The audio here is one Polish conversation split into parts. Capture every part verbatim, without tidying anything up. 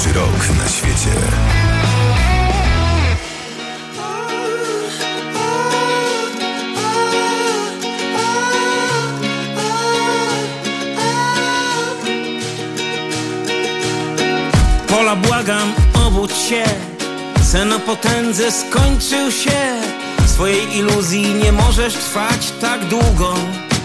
Najlepszy rok na świecie. Pola, błagam, obudź się. Sen o potędze skończył się. Swojej iluzji nie możesz trwać tak długo.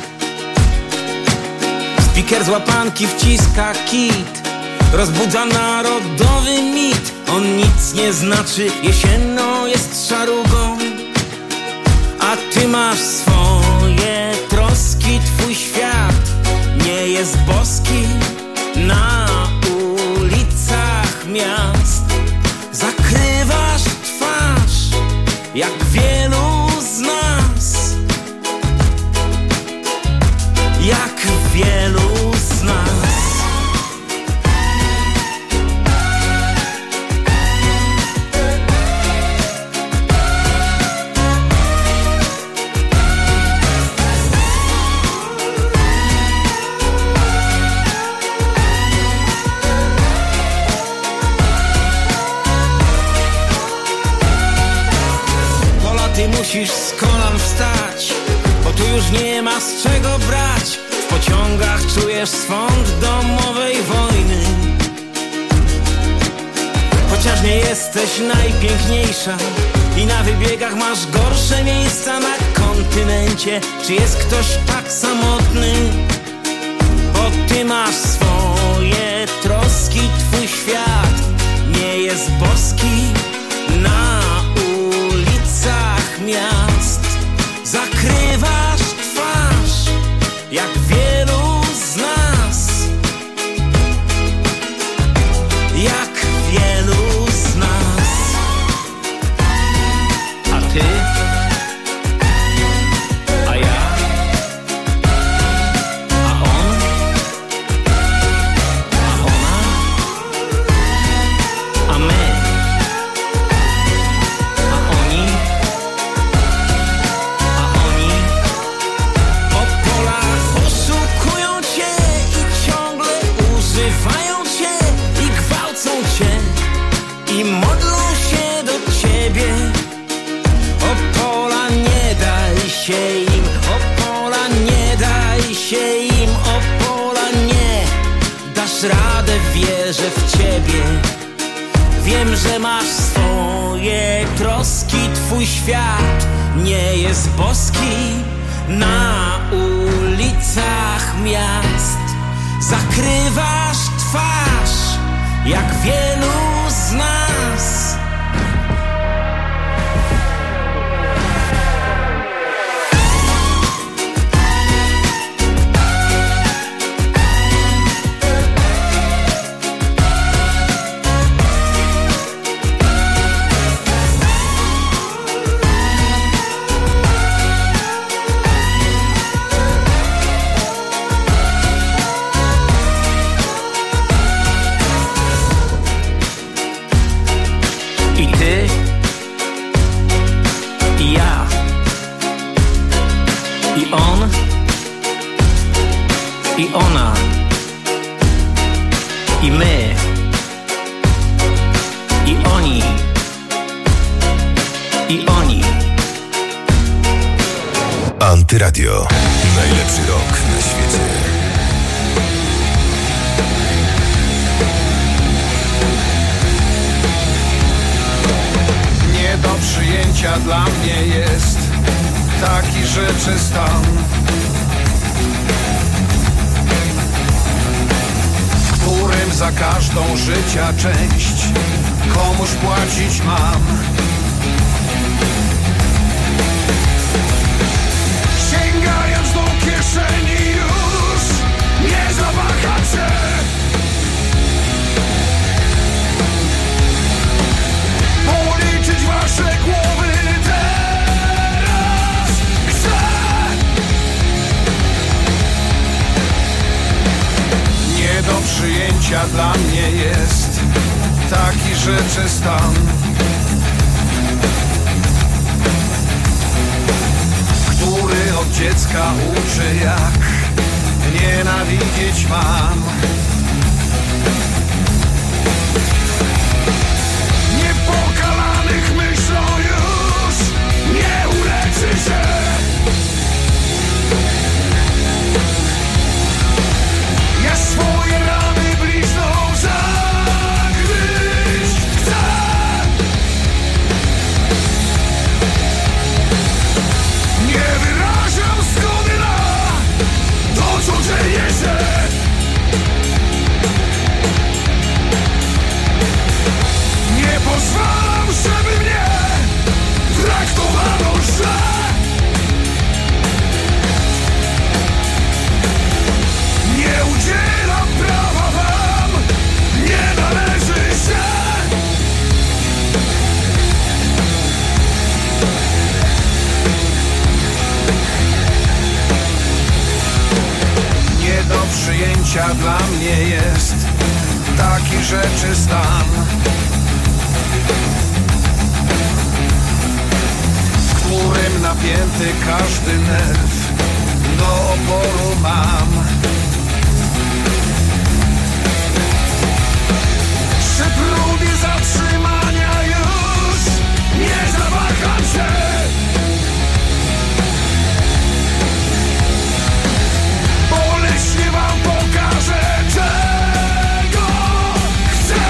Spiker z łapanki wciska kit. Rozbudza narodowy mit. On nic nie znaczy, jesienno jest szarugą. A ty masz swoje troski, twój świat nie jest boski. Na ulicach miast zakrywasz twarz, jak wielu z nas. Jak wielu z nas. Musisz z kolan wstać, bo tu już nie ma z czego brać. W pociągach czujesz swąd domowej wojny. Chociaż nie jesteś najpiękniejsza i na wybiegach masz gorsze miejsca na kontynencie. Czy jest ktoś tak samotny? Bo ty masz swoje troski, twój świat nie jest boski. Na ulicach miast zakrywasz twarz, jak wielu z nas. Jak wielu z nas. A ty? A ja? A on? A ona? A my? I modlą się do ciebie. O pola, nie daj się im. O pola, nie daj się im. O pola, nie dasz radę, wierzę w ciebie. Wiem, że masz swoje troski, twój świat nie jest boski. Na ulicach miast zakrywasz twarz, jak wielu z nas. I ona, i my, i oni, i oni. Antyradio. Najlepszy rok na świecie. Nie do przyjęcia dla mnie jest taki rzeczy stan, w którym za każdą życia część komuś płacić mam. Sięgając do kieszeni już nie zawahacie. Policzyć wasze głowy teraz chcę. Nie do przyjęcia dla mnie jest taki rzeczy stan, który od dziecka uczy, jak nienawidzieć mam. życia dla mnie jest taki rzeczy stan, w którym napięty każdy nerw do oporu mam. Przy próbie zatrzymania już nie zawaham się. Boleśnie wam pokażę, czego chcę.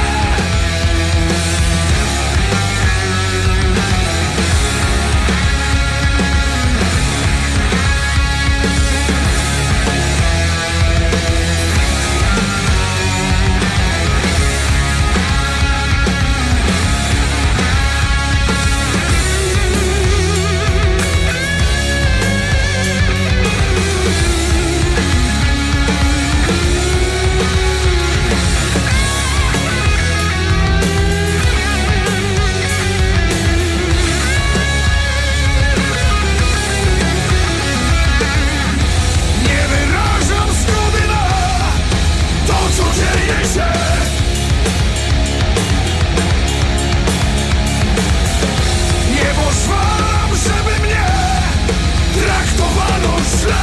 Nie pozwalam, żeby mnie traktowano źle.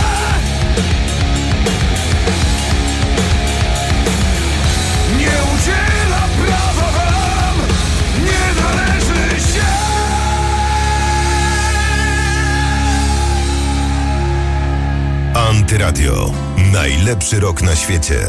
Nie udziela prawa wam, nie należy się. Antyradio. Najlepszy rok na świecie.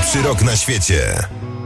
Najlepszy rok na świecie.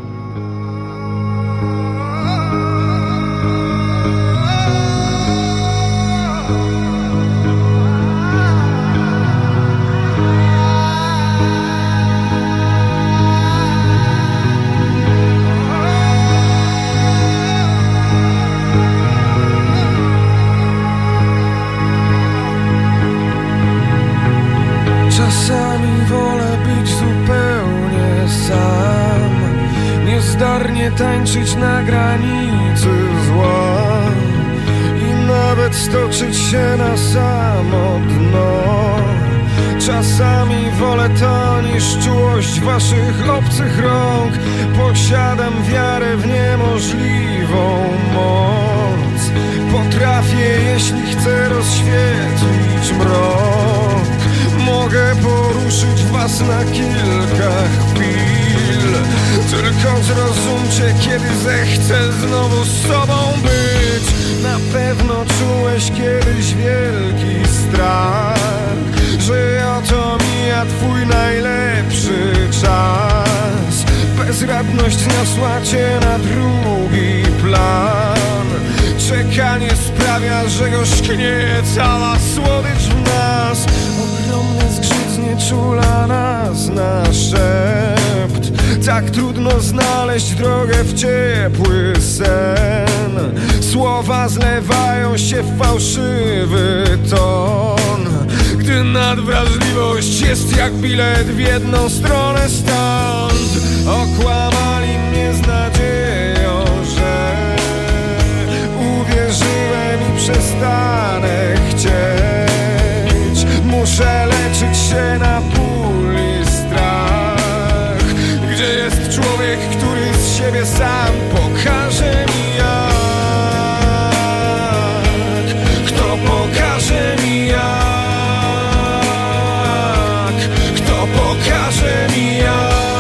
Czasami wolę być zupełnie sam, niezdarnie tańczyć na granicy zła i nawet stoczyć się na samo dno. Czasami wolę to niż czułość waszych obcych rąk. Posiadam wiarę w niemożliwą moc. Potrafię, jeśli chcę, rozświetlić mrok. Mogę poruszyć was na kilka chwil. Tylko zrozumcie, kiedy zechcę znowu z sobą być. Na pewno czułeś kiedyś wielki strach, że oto mija twój najlepszy czas. Bezradność zniosła cię na drugi plan. Czekanie sprawia, że gorzknieje cała słodycz w nas. Ogromny zgrzyt znieczula nas na szept. Tak trudno znaleźć drogę w ciepły sen. Słowa zlewają się w fałszywy ton, gdy nadwrażliwość jest jak bilet w jedną stronę stąd. Okłamali mnie z nadzieją, że uwierzyłem i przestanę chcieć. Muszę leczyć się na ból i strach. Gdzie jest człowiek, który z siebie sam pokaże mi jak? Kto pokaże mi jak? Kto pokaże mi jak?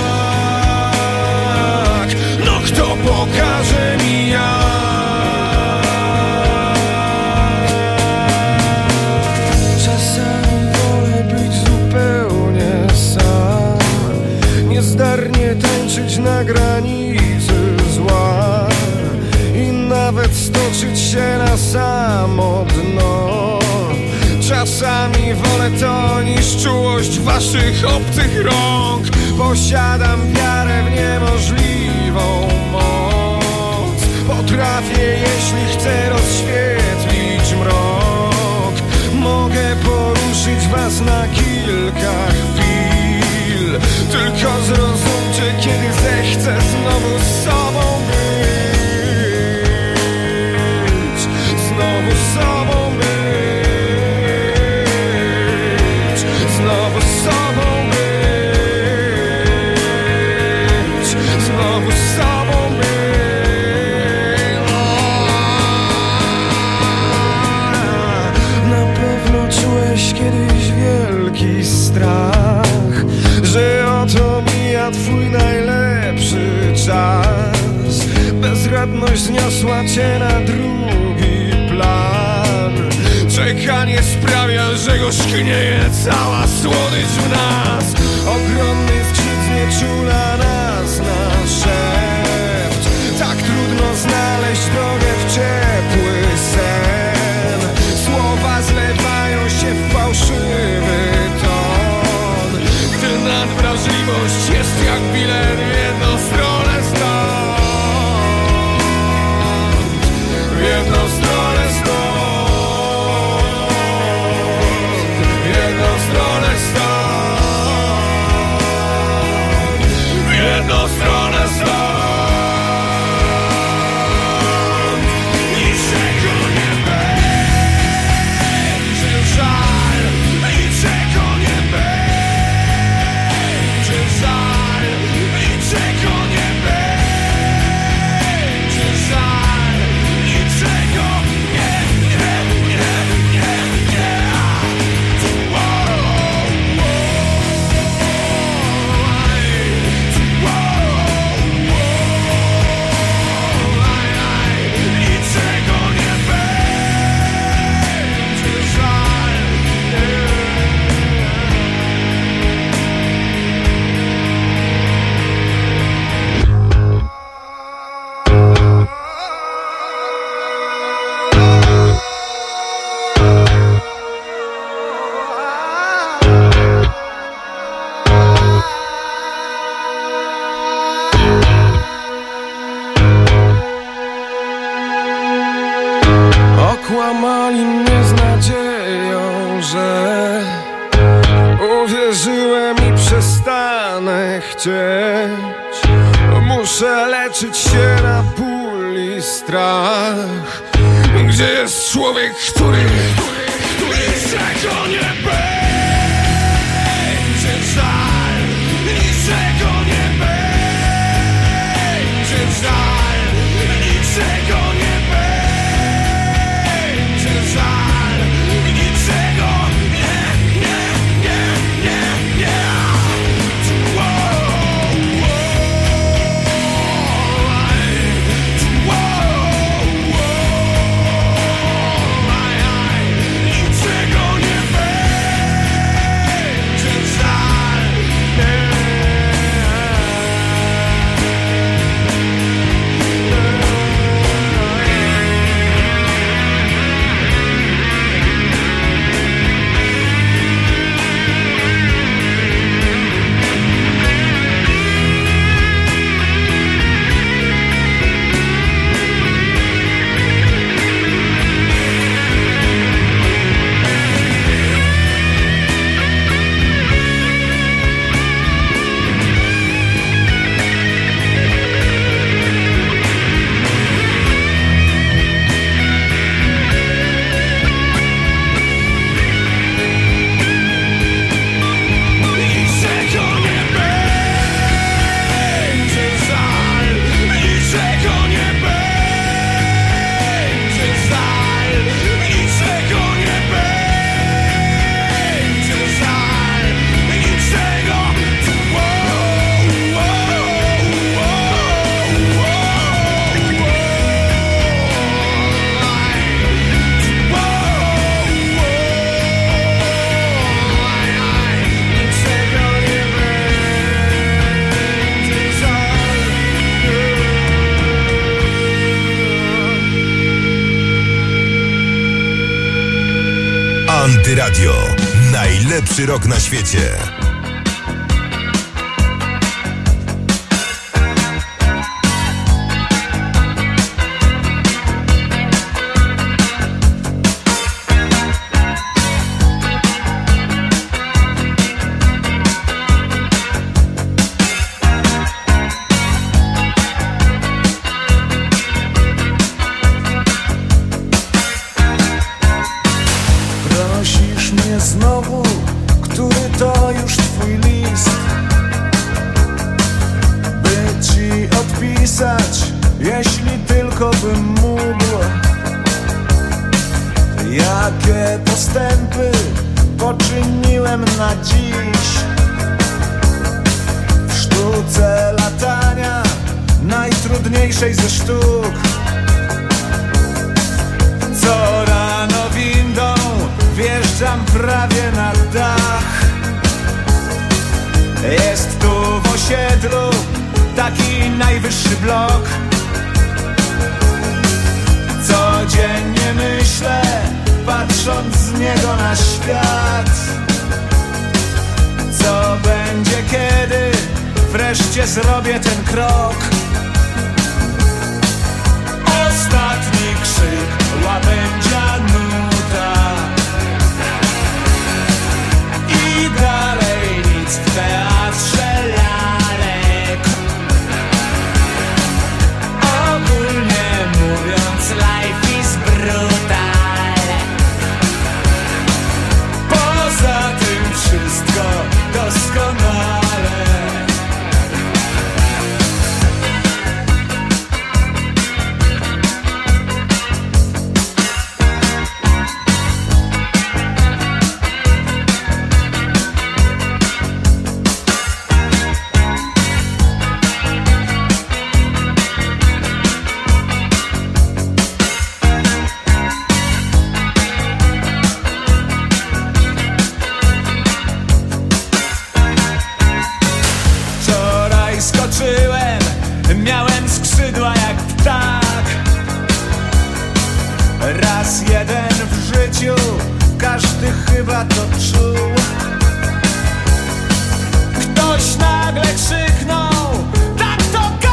No kto pokaże mi jak? Czasami wolę być zupełnie sam, niezdarnie tańczyć na granicy zła i nawet stoczyć się na samo dno. Czasami wolę to niż czułość waszych obcych rąk. Posiadam wiarę w niemożliwą moc. Potrafię, jeśli chcę, rozświetlić mrok. Mogę poruszyć was na kilka chwil. Tylko zrozumcie, kiedy zechcę znowu z sobą być. Znowu z sobą być. Znowu z sobą być. Znowu z sobą być. Na pewno czułeś kiedyś wielki strach, że oto mija twój najlepszy czas. Bezradność zniosła cię na drugi plan. Czekanie sprawia, że gorzknieje cała słodycz w nas. Ogromny zgrzyt znieczula nas na szept. Tak trudno znaleźć drogę w ciepły sen. Słowa zlewają się w fałszywy ton, gdy nadwrażliwość jest jak bilet w jedną stronę stąd. W jedną stronę stąd. W jedną stronę stąd. W jedną stronę stąd. Niczego nie będzie żal. Niczego nie będzie żal. Niczego Okłamali mnie z nadzieją, że uwierzyłem i przestanę chcieć. Muszę leczyć się na ból i strach. Gdzie jest człowiek, który, który niczego nie będzie żal, niczego nie będzie żal, niczego nie będzie żal, niczego nie, nie, nie, nie, nie. Antyradio. Najlepszy rok na świecie.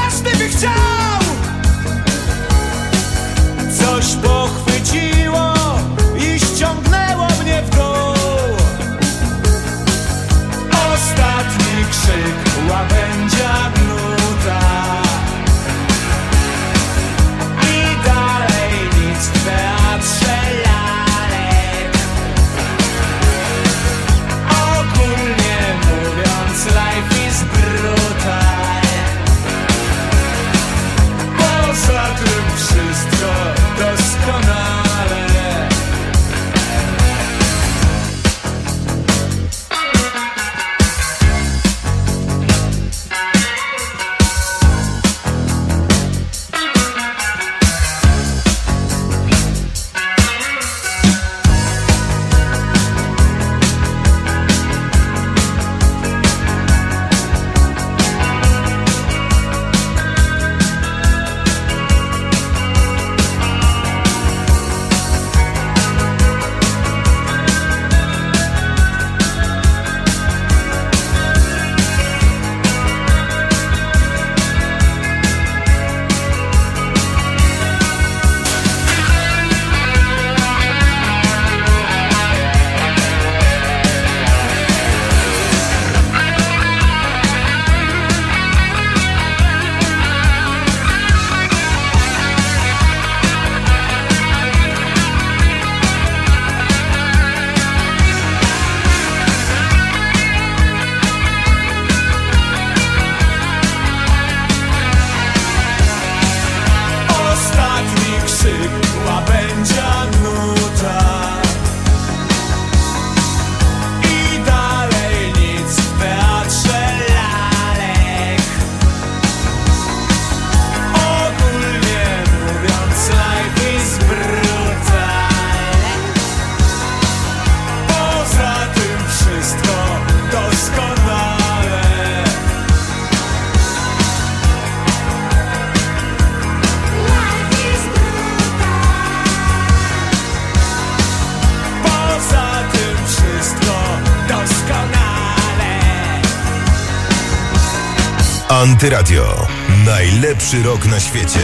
Coś pochwyciło Antyradio. Najlepszy rok na świecie.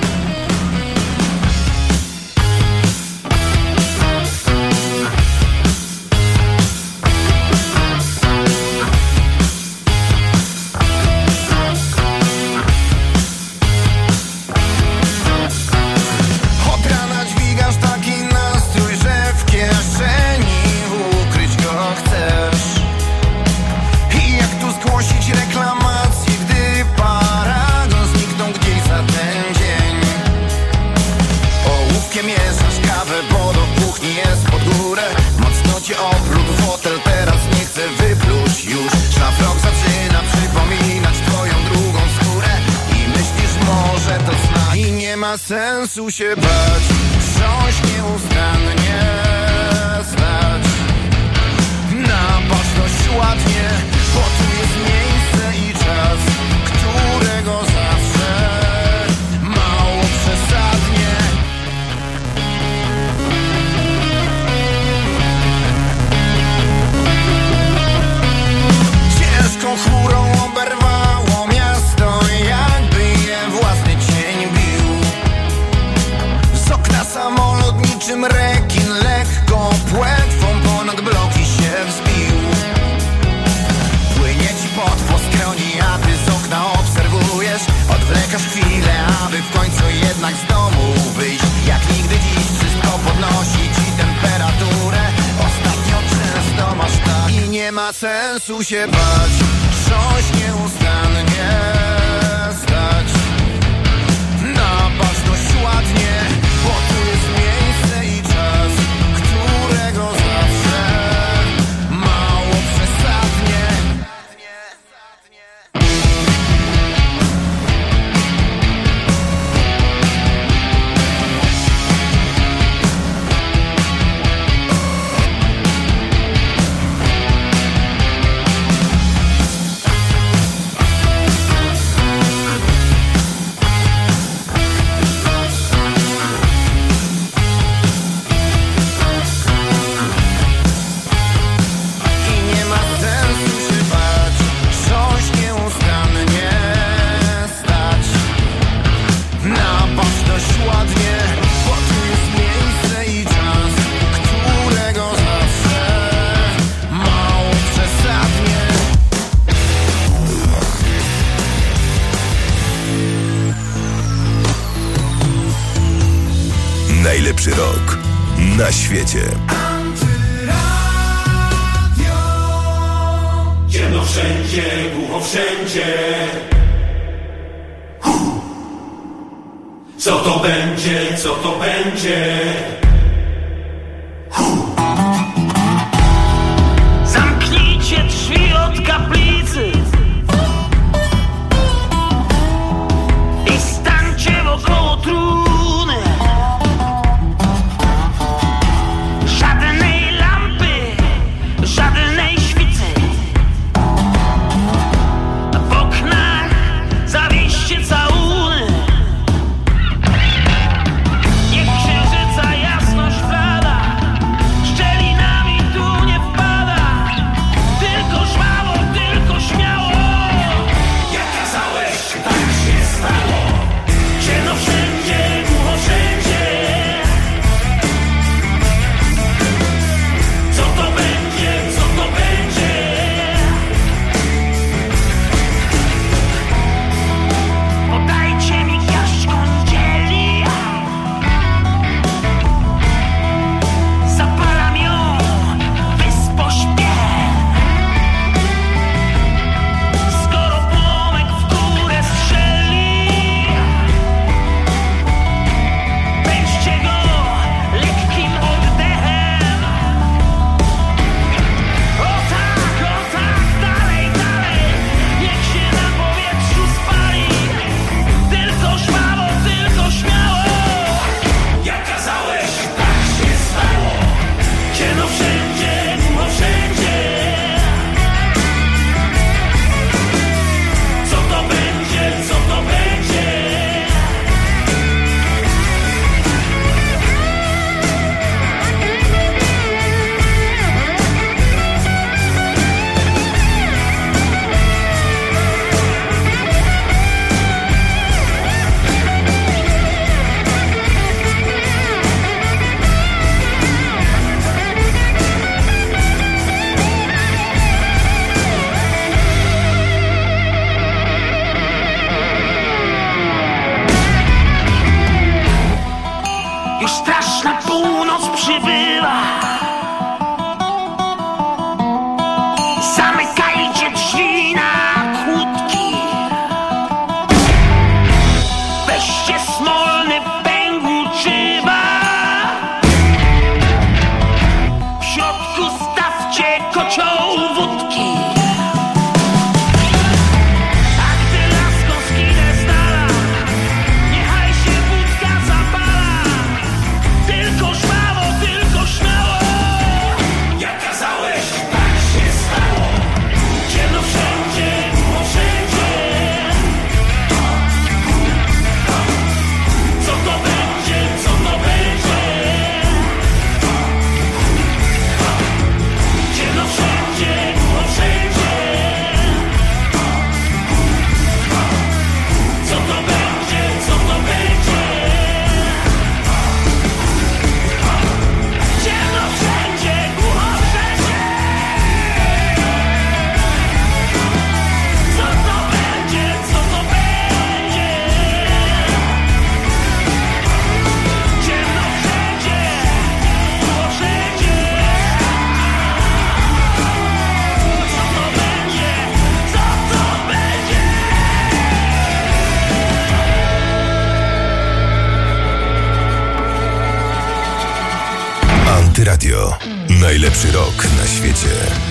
Od rana dźwigasz taki nastrój, że w kieszeni ukryć go chcesz. I jak tu zgłosić reklamację, gdy paragon zniknął gdzieś za ten dzień. Ołówkiem mieszasz kawę, bo do kuchni jest pod górę. Mocno cię oprócz fotel, teraz nie chcę wypluć już. Szlafrok zaczyna przypominać twoją drugą skórę. I myślisz, może to znak i nie ma sensu się bać. Wsiąść nieustannie stać na baczność ładnie, bo tu jest miejsce i czas, którego zawsze mało przesadnie. Ciężką chmurą oberwało miasto, jakby je własny cień bił. Z okna samolot niczym rekin lekko płetwą ponad bloki się wzbił. Płynie ci pot po skroni, a ty z okna obserwujesz. Odwlekasz chwilę, aby w końcu jednak z domu wyjść. Jak nigdy dziś wszystko podnosi ci temperaturę. Ostatnio często masz tak i nie ma sensu się bać. Trząść nieustannie stać na baczność ładnie, bo tu jest miejsce i czas, którego zawsze mało przesadnie. Najlepszy rok na świecie. Ciemno wszędzie, głucho wszędzie. Co to będzie, co to będzie? Zamknijcie drzwi od kaplicy i stańcie wokoło trumny. Żadnej lampy, żadnej świcy. W oknach zawieście całuny. Niech księżyca jasno Antyradio. Najlepszy rok na świecie.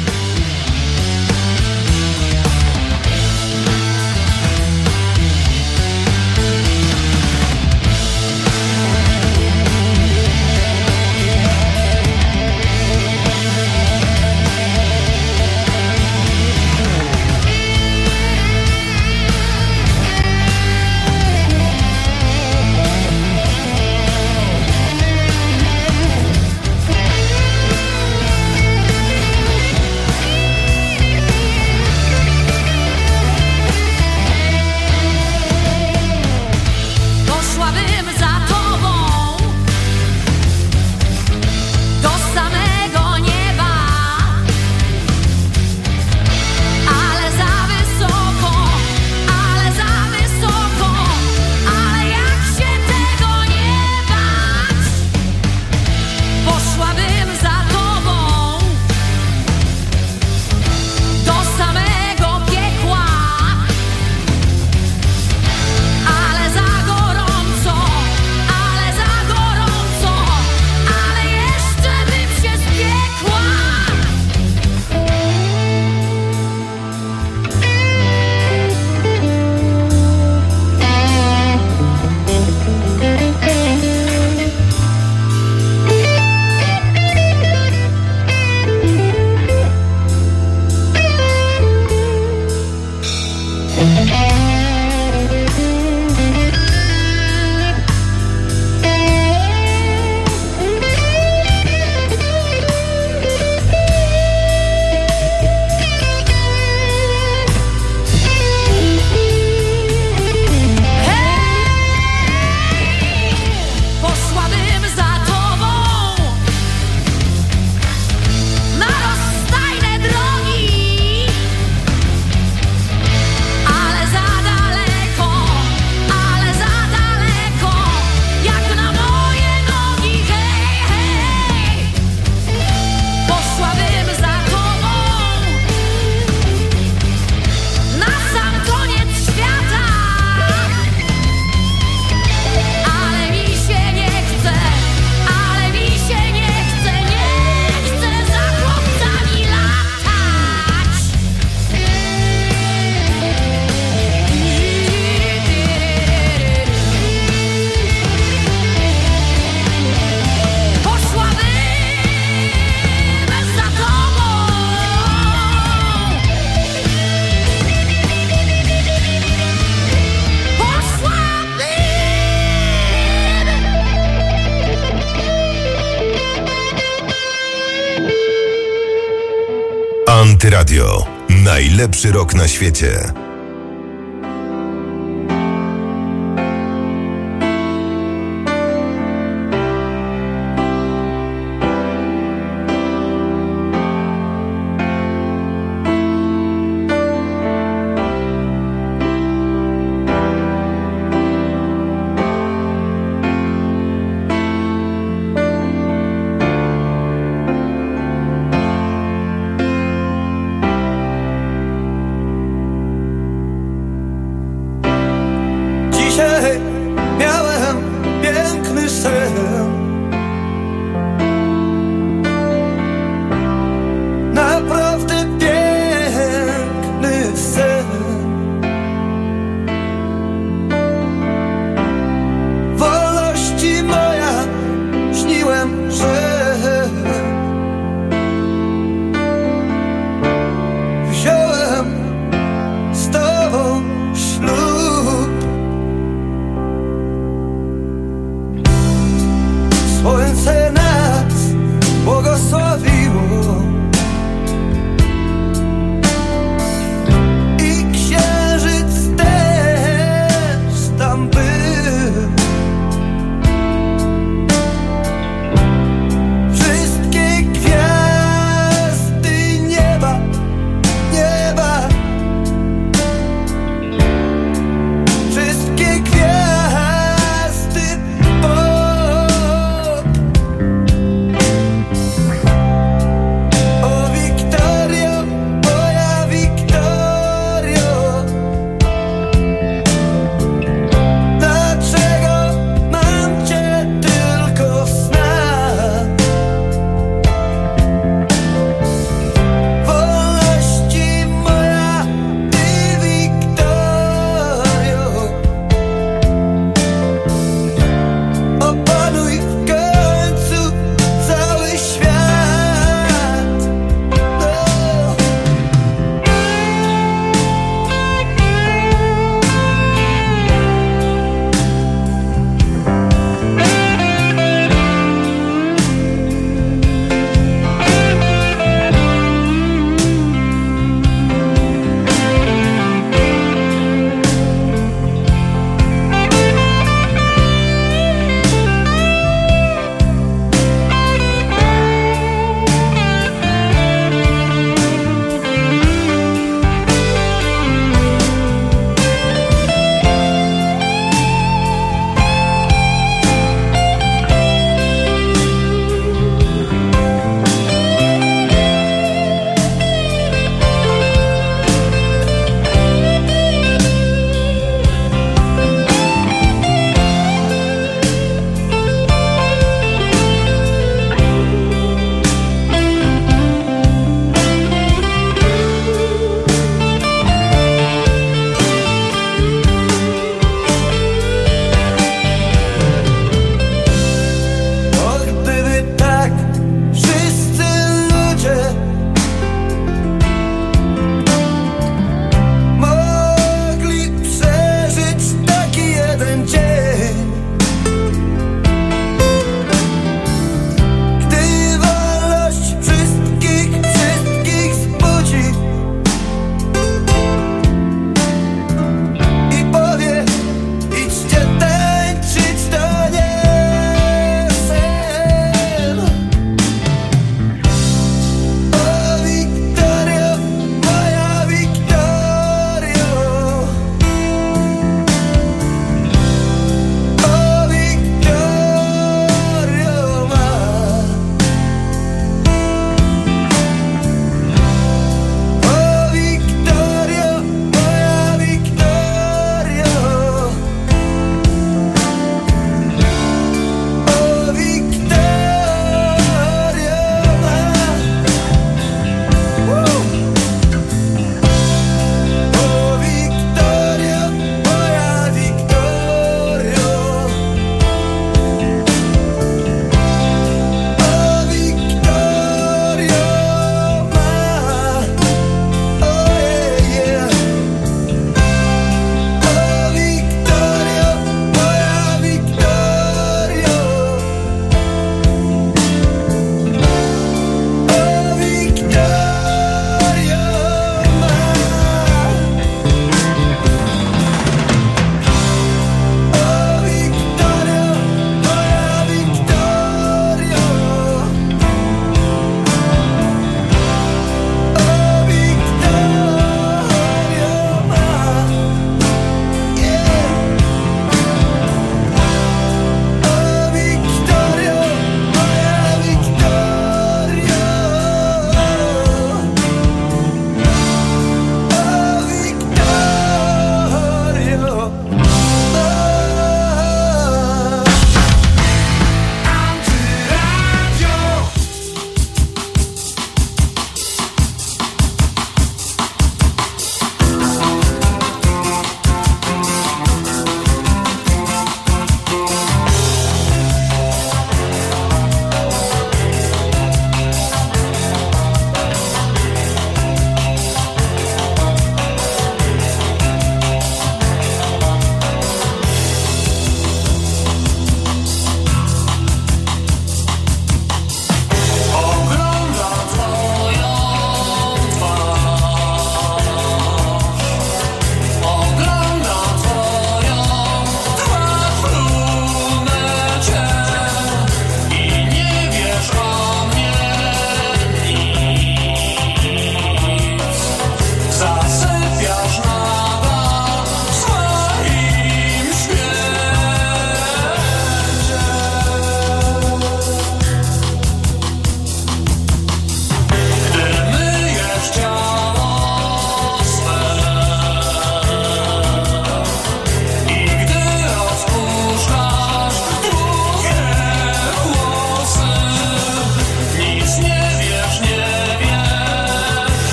Antyradio. Najlepszy rok na świecie.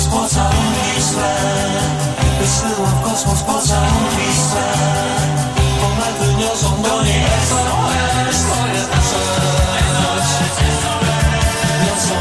kosmos pocałunki swe. Wysyłam w kosmos pocałunki swe. Komety niosą do niej S O S. Swoje nasze niosą.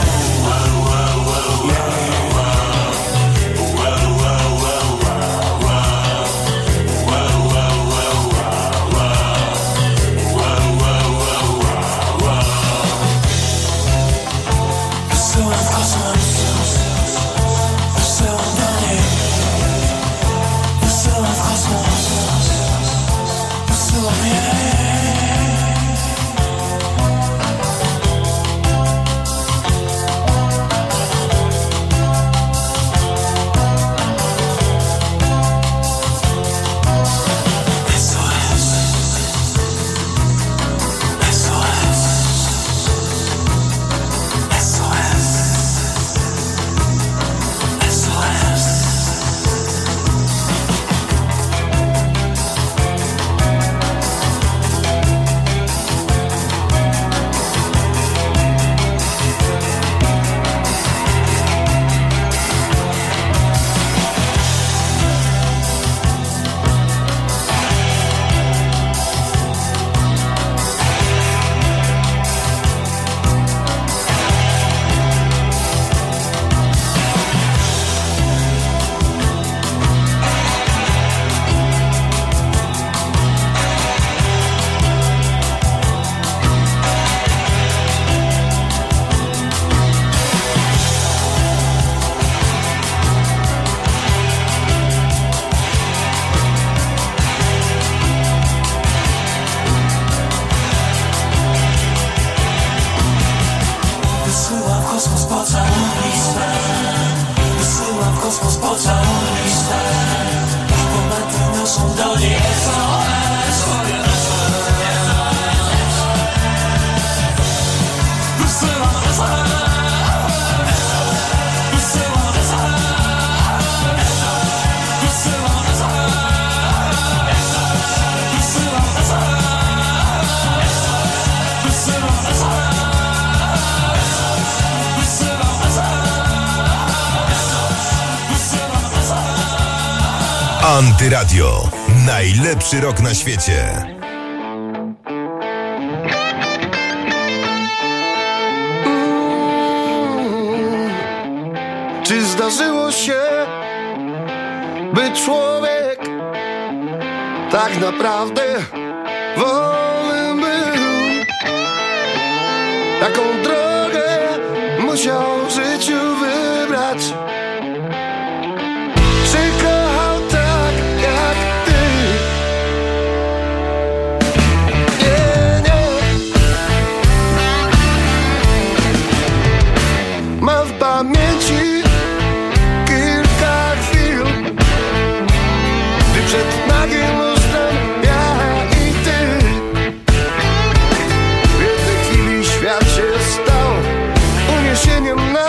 Antyradio. Najlepszy rok na świecie. Czy zdarzyło się, by człowiek tak naprawdę wolny był? Taką drogę musiał w życiu wybrać. Czy kochał tak jak ty? Nie, nie. Mam w pamięci kilka chwil, gdy przed nagim lustrem ja i ty. W jednej chwili świat się stał uniesieniem na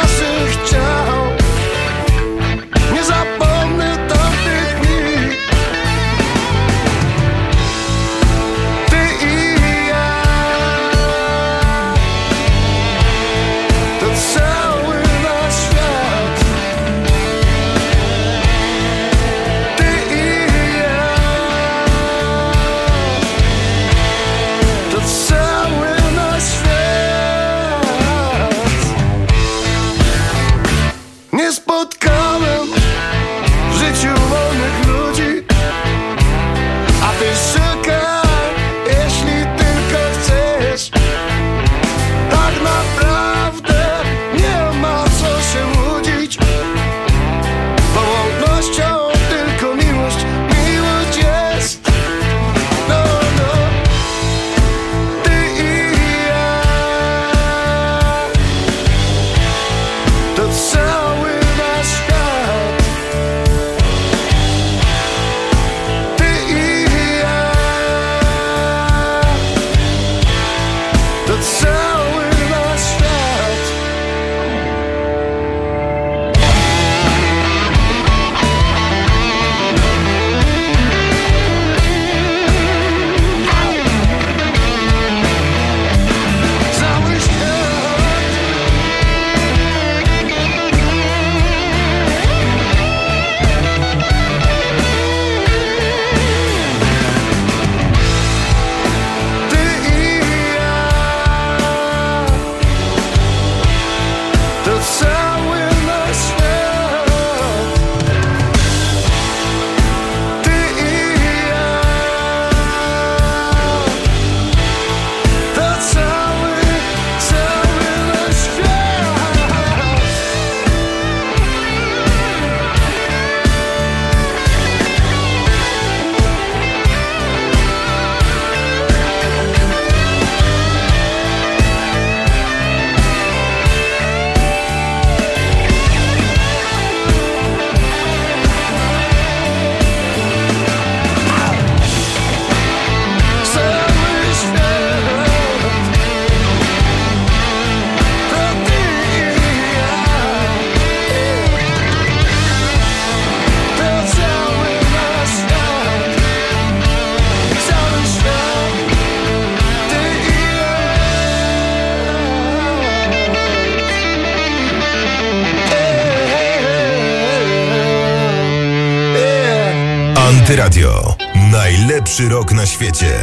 Antyradio. Najlepszy rok na świecie.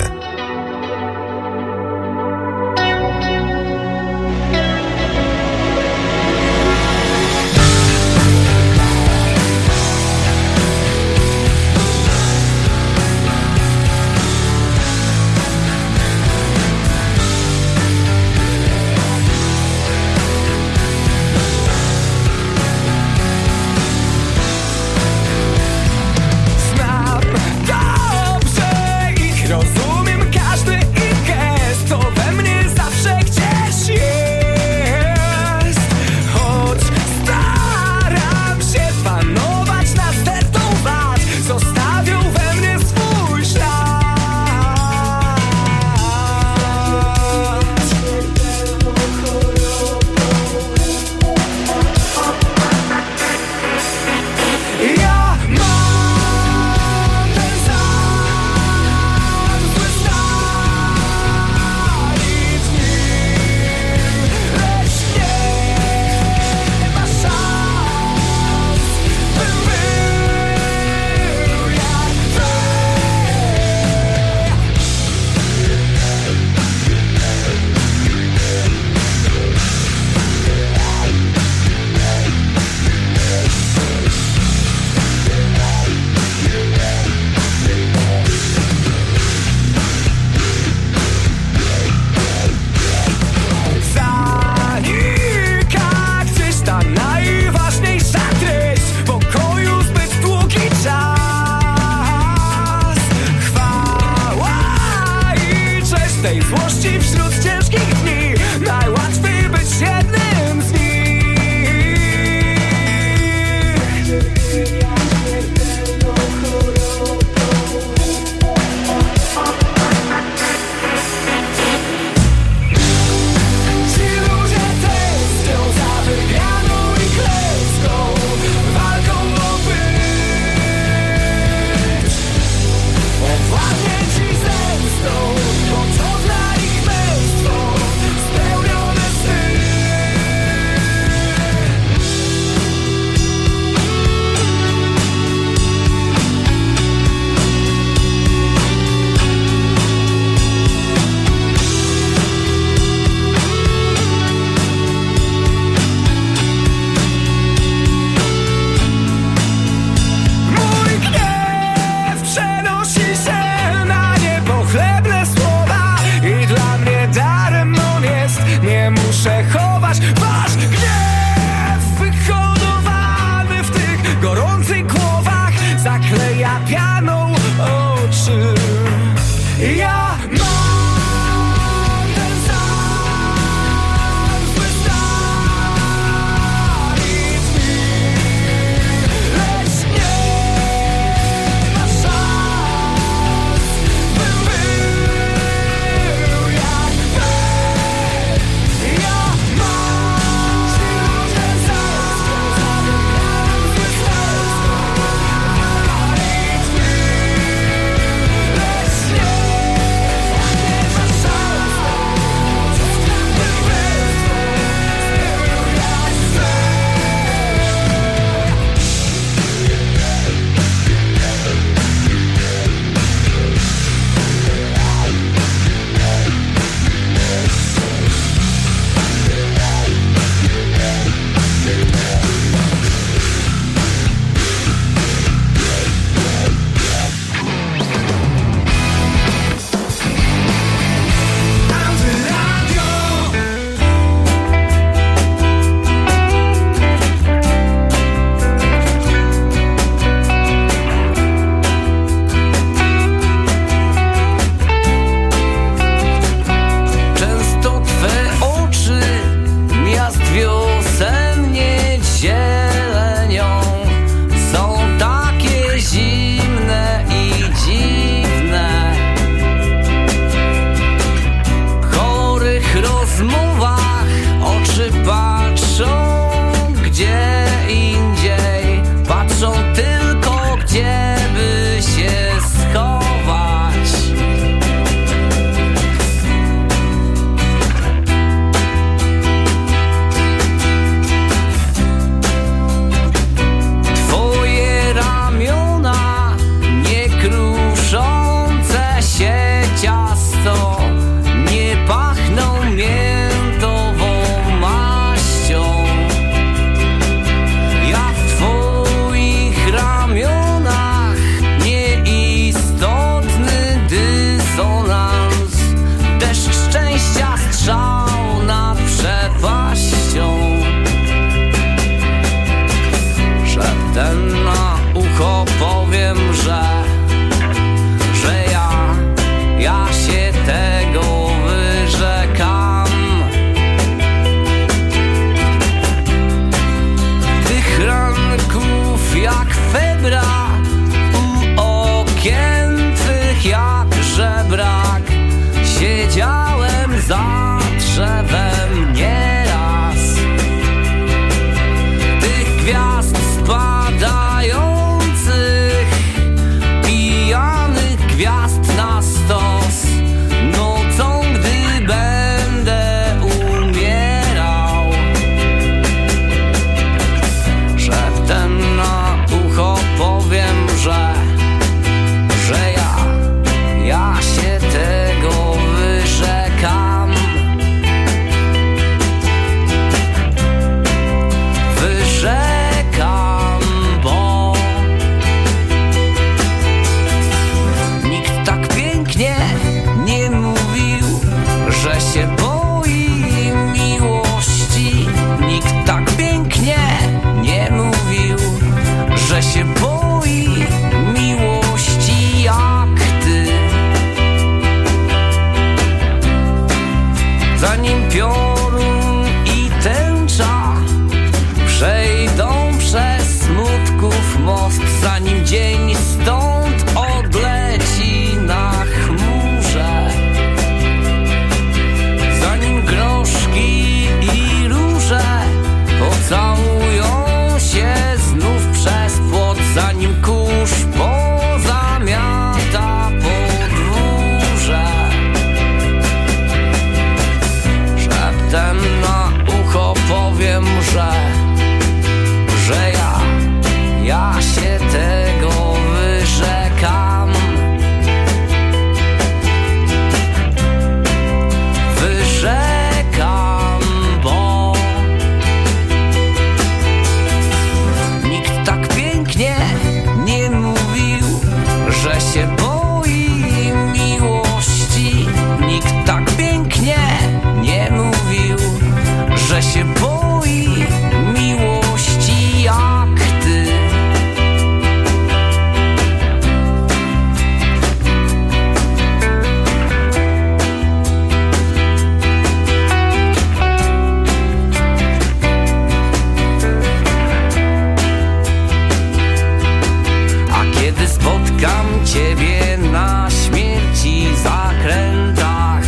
Znam dobrze ich, rozumiem Szeptem na ucho powiem, że Że ja, ja się tego wyrzekam. Tych ranków jak febra, u okien twych jak żebrak. Siedziałem za drzewem nieraz. Tych gwiazd spadających, pijanych gwiazd na stos. Nocą, gdy będę umierał, szeptem na ucho powiem, że Że ja, ja się tego wyrzekam. Wyrzekam, bo nikt tak pięknie nie mówił, że się boi miłości. Nikt tak pięknie nie mówił, że się boi miłości jak ty. Zanim piorun i tęcza przejdą przez smutków most, zanim dzień stąd odleci na chmurze, zanim groszki i róże pocałują się znów przez płot, zanim kurz pozamiata podwórze, szeptem na ucho powiem, że Że ja, ja się tego wyrzekam. Wyrzekam, bo nikt tak pięknie nie mówił, że się boi miłości. Nikt tak pięknie nie mówił, że się boi miłości jak ty. A kiedy spotkam ciebie na śmierci zakrętach,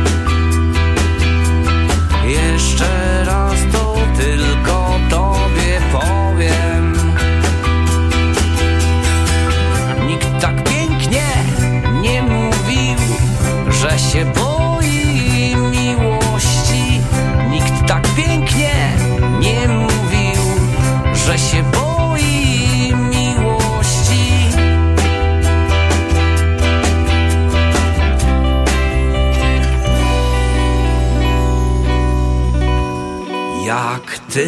jeszcze raz to tylko tobie powiem. Nikt tak pięknie nie mówił, że się boi miłości. Nikt tak pięknie nie mówił, że się boi miłości. Jak ty.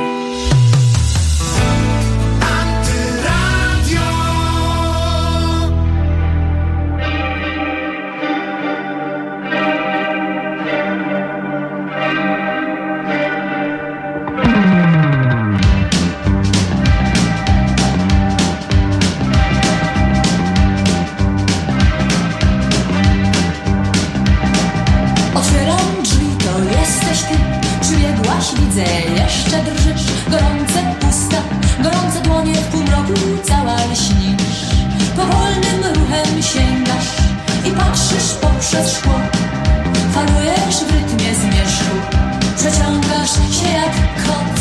Otwieram drzwi, to jesteś ty. Przybiegłaś, widzę, jeszcze drżysz. Gorące usta, gorące dłonie w półmroku cała lśnisz. Powolnym ruchem sięgasz i patrzysz poprzez szkło. Falujesz w rytmie zmierzchu, przeciągasz się jak kot.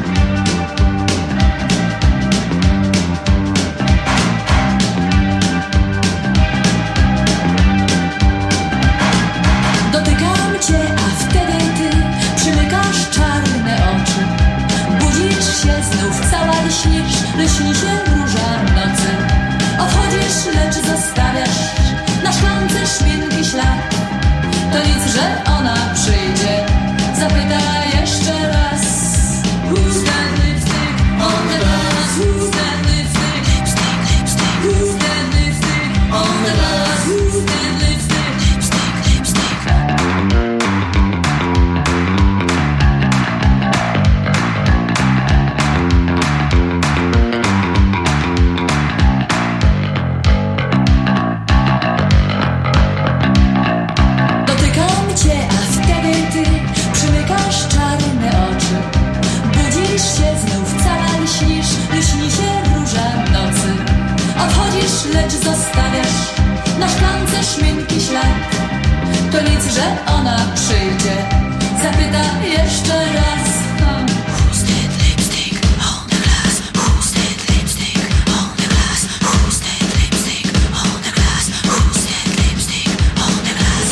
Dotykam cię, a wtedy ty przymykasz czarne oczy. Budzisz się znów, cała lśnisz, lśni się róża nocy. Odchodzisz, lecz zostawiasz na szklance szminki ślad. To nic, że ona przyjdzie, zapyta jeszcze raz. Who's that lipstick on the glass? Who's that lipstick? Stick, stick. Who's that lipstick on the glass? Who's that lipstick? Stick, stick. lecz zostawiasz na szklance szminki ślad. To nic, że ona przyjdzie, zapyta jeszcze raz. Who's that lipstick on the glass? Who's that lipstick on the glass? Who's that lipstick on the glass? Who's that lipstick on the glass?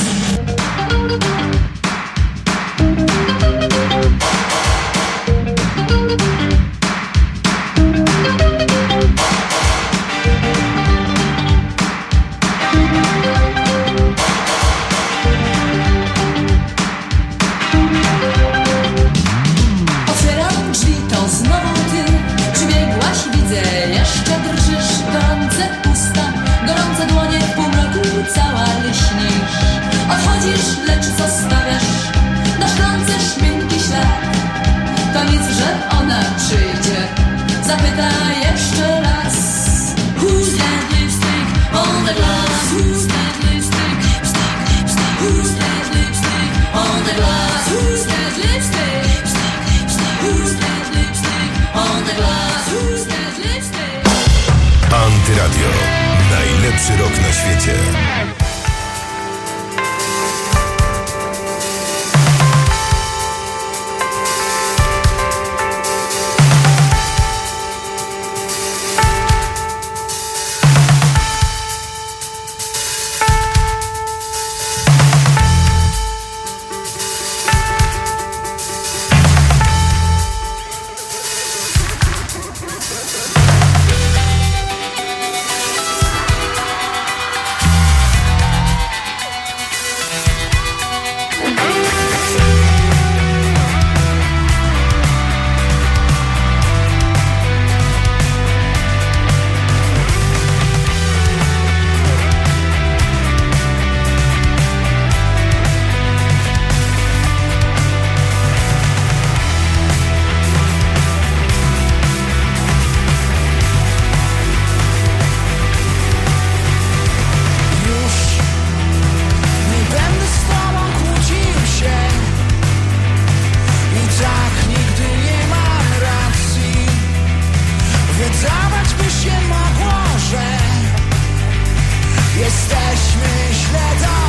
Lecz zostawiasz na szklance szminki ślad. To nic, że ona przyjdzie, zapyta jeszcze raz. Who's that lipstick on the glass? Who's that lipstick? Lipstick, lipstick. Who's that lipstick on the glass? Who's that lipstick? Lipstick, lipstick. Who's that lipstick on the glass? Who's that lipstick? Antyradio. Najlepszy rok na świecie. Jesteśmy źle do